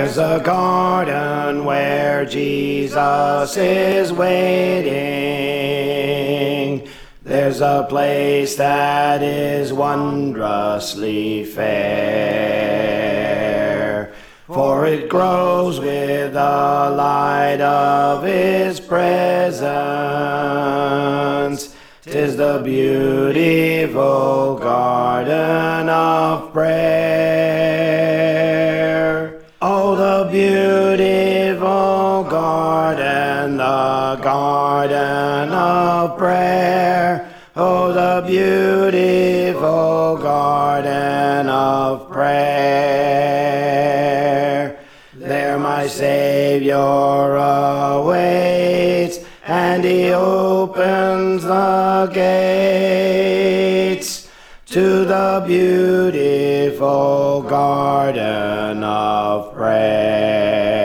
There's a garden where Jesus is waiting. There's a place that is wondrously fair, for it grows with the light of His presence. 'Tis the beautiful garden of prayer. Oh, the beautiful garden, the garden of prayer. Oh, the beautiful garden of prayer. There my Savior awaits, and He opens the gates to the beautiful garden of prayer.